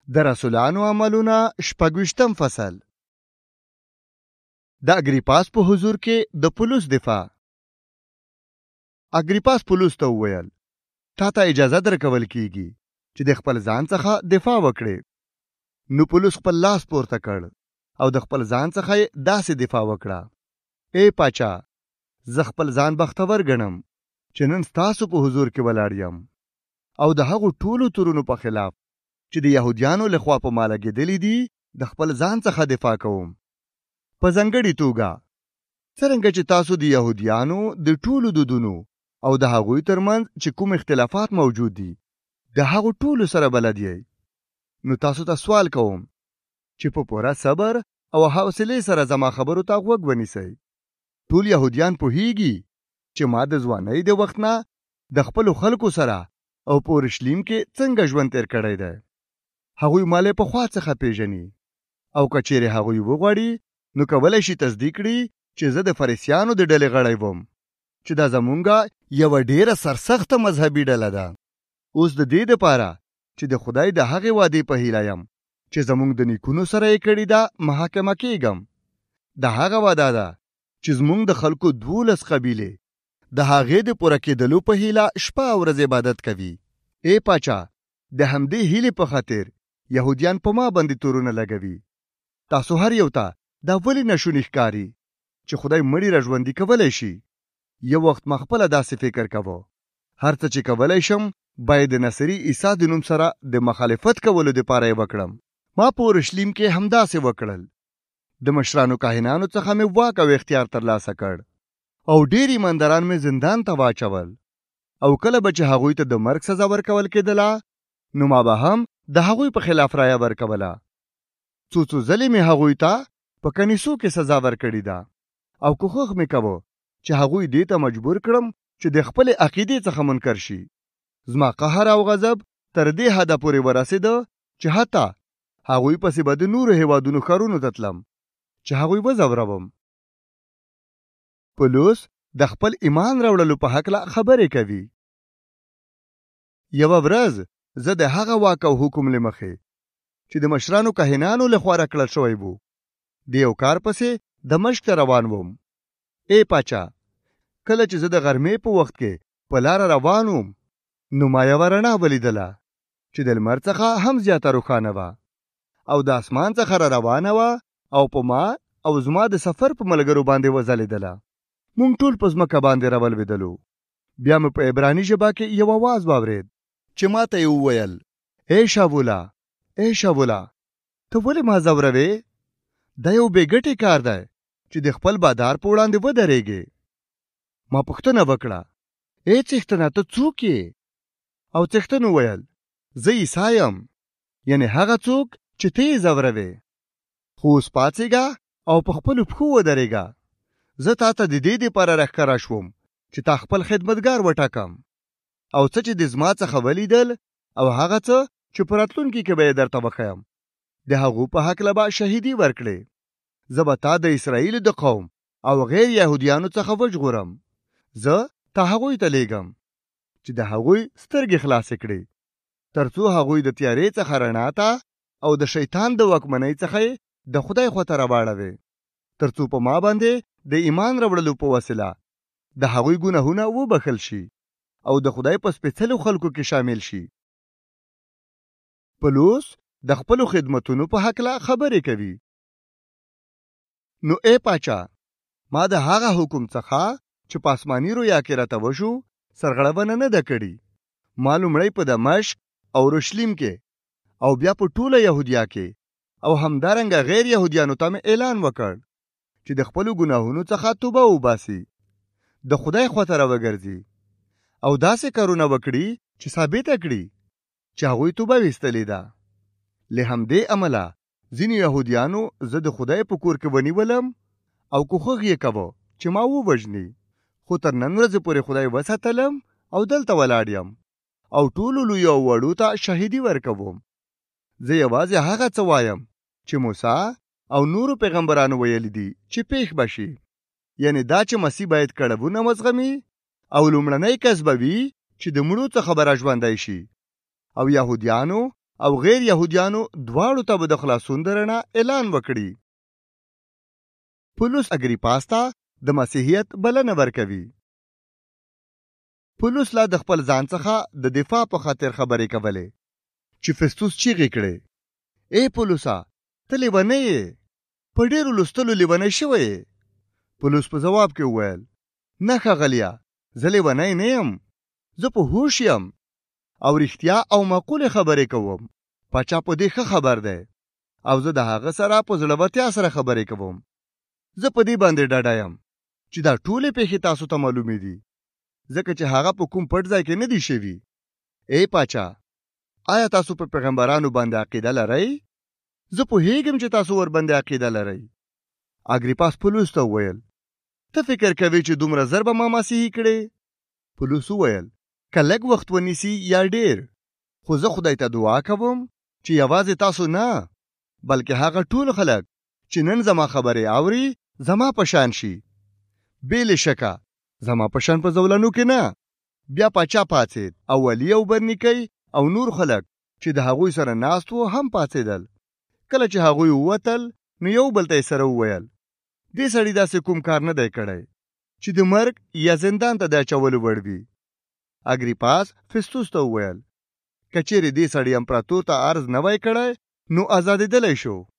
د رسولانو عملونه 26 فصل. د اګریپاس په حضور کې د پولس دفاع. اګریپاس پولس ته وویل تا ته اجازه درکول کیږي چې د خپل ځان څخه دفاع وکړې. نو پولس خپل لاس پورته کړ او د خپل ځان څخه داسې دفاع وکړه: ای پاچا، زه خپل ځان بختور ګڼم چې نن ستاسو په حضور کې ولاړ یم او د هغو ټولو تورونو په خلاف چې د یهودیانو لخوا په ما لګېدلي دي د خپل ځان څخه دفاع کوم. په ځانګړې توګه څرنګه چې تاسو د یهودیانو د ټولو دودونو او د هغوی ترمنځ چې کوم اختلافات موجود دي د هغو ټولو سره بلد یې. نو تاسو ته سوال کوم چې په پوره صبر او حوصلې سره زما خبرو ته غوږ ونیسئ. ټول یهودیان پوهیږي چې ما د ځوانۍ د وخت نه د خپلو خلکو سره او په اورشلیم کې څنګه ژوند تیر کړی دی. هغوی مالې پخوا څخه پیژني او که چیرې هغوی وغواړي نو کولی شي تصدیق کړي چې زه د فریسیانو د ډلې غړی وم چې دا زمونږه یوه ډیره سرسخته مذهبي ډله ده. اوس د دې دپاره چې د خدای د هغې وعدې په هیله یم چې زمونږ د نیکونو سره یې کړې ده محاکمه کېږم. د هغه وعده ده چې زمونږ د خلکو 12 قبیلې د هغې د پوره کېدلو په هیله شپه او ورځ عبادت کوي. ای پاچا، د همدې هیلې په خاطر یهودیان په ما باندې تورونه لګوي. تاسو هر یو ته دا ولې نشونی ښکاري چې خدای مړي را ژوندي کولی شي؟ یو وخت ما خپله داسې فکر کوه هر څه چې کولی شم باید د نصري عیسی د نوم سره د مخالفت کولو دپاره یې وکړم. ما په اورشلیم کې همداسې وکړل. د مشرانو کاهنانو څخه مې واک او اختیار ترلاسه کړ او ډېر ایمانداران مې زندان ته واچول او کله به چې هغوی ته د مرګ سزا ورکول کېدله نو ما به هم د هغوی په خلاف رایه ورکوله. څو ځلې مې هغوی ته په کنیسو کې سزا ورکړې ده او کوښښ مې کوه چې هغوی دې ته مجبور کړم چې د خپلې عقیدې څخه منکر شي. زما قهر او غضب تر دې حده پورې ورسېده چې حتی هغوی پسې به د نورو هېوادونو ښارونو ته تلم چې هغوی وځوروم. پولس د خپل ایمان راوړلو په هکله خبرې کوي. یوه ورځ زه د هغه واک او حکم له مخې چې د مشرانو کاهنانو لخوا راکړل شوی وو د یو کار پسې دمشق ته روان وم. ای پاچا، کله چې زه د غرمې په وخت کې په لاره روان وم نو ما یوه رڼا ولیدله چې د لمر څخه هم زیاته روښانه وه او د اسمان څخه را روانه وه او په ما او زما د سفر په ملګرو باندې وځلېدله. مونږ ټول په ځمکه باندې راولوېدلو. بیا مې په عبراني ژبه کې یو اواز واورېد چې ما ته یې وویل: ای شاوله، ای شاوله، ته ولې ما ځوروې؟ دا یو بې ګټې کار دی چې د خپل بادار په وړاندې ودرېږې. ما پوښتنه وکړه: ای څښتنه، ته څوک یې؟ او څښتن وویل: زه عیسی یم، یعنې هغه څوک چې ته یې ځوروې. خو اوس پاڅېږه او په خپلو پښو ودرېږه. زه تا ته د دې دپاره راښکاره شوم چې تا خپل خدمتګار وټاکم او څه چې د زما څخه ولیدل او هغه څه چې په راتلونکي کې به یې درته وښیم د هغو په هکله به شهیدي ورکړې. زه به تا د اسرائیلو د قوم او غیر یهودیانو څخه وژغورم. زه تا هغوی ته لیږم چې د هغوی سترګې خلاصې کړي تر څو هغوی د تیارې څخه رڼا ته او د شیطان د واکمنۍ څخه د خدای خواته راواړوي، تر څو په ما باندې د ایمان راوړلو په وسیله د هغوی ګناهونه وبخښل شي او د خدای په سپېڅلو خلکو کې شامل شي. پولس د خپلو خدمتونو په هکله خبرې کوي. نو ای پاچا، ما د هغه حکم څخه چې په آسماني رویا کې راته وشو سرغړونه نه ده کړې. ما لومړی په دمشق او اورشلیم کې او بیا په ټوله یهودیا کې او همدارنګه غیر یهودیانو ته مې اعلان وکړ چې د خپلو ګناهونو څخه توبه وباسي، د خدای خواته راوګرځي او داسې کارونه وکړي چې ثابته کړي چې هغوی توبه ویستلې ده. له همدې عمله ځینې یهودیانو زه د خدای په کور کې ونیولم او کوښښ یې کوه چې ما ووژني، خو تر نن ورځې پورې خدای وساتلم او دلته ولاړ یم او ټولو لویو او وړو ته شهیدي ورکوم. زه یوازې هغه څه وایم چې موسی او نورو پیغمبرانو ویلي دي چې پیښ بشي، یعنی دا چې مسیح باید کړبونه وزغمي او لومړنی کس به وي چې د مړو څخه به راژوندی شي او یهودیانو او غیر يهوديانو دواړو ته به د خلاصون د رڼا اعلان وکړي. پولس اګریپاس ته د مسیحیت بلنه ورکوي. پولس لا د خپل ځان څخه د دفاع په خاطر خبرې کولې چې فستوس چیغې کړې: ای پولسا، ته لیونی یې، په ډېرو لوستلو لیونی شوی یې. پولس په ځواب کې وویل: نه ښاغلیه، زه لیونی نه یم، زه په هوښ یم او رښتیا او معقولې خبرې کوم. پاچا په دې ښه خبر دی او زه د هغه سره په زړورتیا سره خبرې کوم. زه په دې باندې ډاډه یم چې دا ټولې پیښې تاسو ته معلومې دي، ځکه چې هغه په کوم پټ ځای کې نه دي شوي. ای پاچا، آیا تاسو په پیغمبرانو باندې عقیده لرئ؟ زه پوهیږم چې تاسو ورباندې عقیده لرئ. اګریپاس پولس ته وویل: ته فکر کوې چې دومره زر به ما مسیحي کړې؟ پولس وویل: که لږ وخت ونیسي یا ډېر، خو زه خدای ته دعا کوم چې یوازې تاسو نه، بلکې هغه ټول خلک چې نن زما خبرې اوري زما په شان شي. بې له شکه زما په شان په زولنو کې نه. بیا پاچا پاڅېد او والي او برنیکي او نور خلک چې د هغوی سره ناست وو هم پاڅېدل. کله چې هغوی ووتل نو یو بل ته یې سره وویل: دې سړي داسې کوم کار نه دی کړی چې د مرګ یا زندان ته د اچولو وړ وي. اګریپاس فستوس ته وویل: که چیرې دې سړي امپراتور ته عرض نه وای کړی نو آزادېدلی شو.